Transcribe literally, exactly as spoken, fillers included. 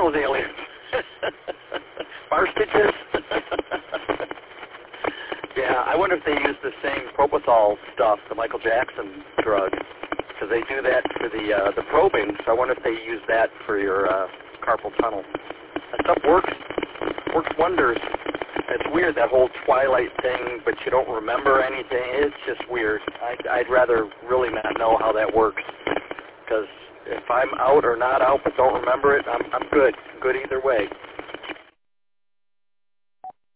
those aliens. Bar stitches. Yeah, I wonder if they use the same propofol stuff, the Michael Jackson drug, because they do that for the uh, the probing. So I wonder if they use that for your uh, carpal tunnel. That stuff works works wonders. It's weird, that whole Twilight thing, but you don't remember anything. It's just weird. I'd, I'd rather really not know how that works, because if I'm out or not out but don't remember it, I'm, I'm good. Good either way.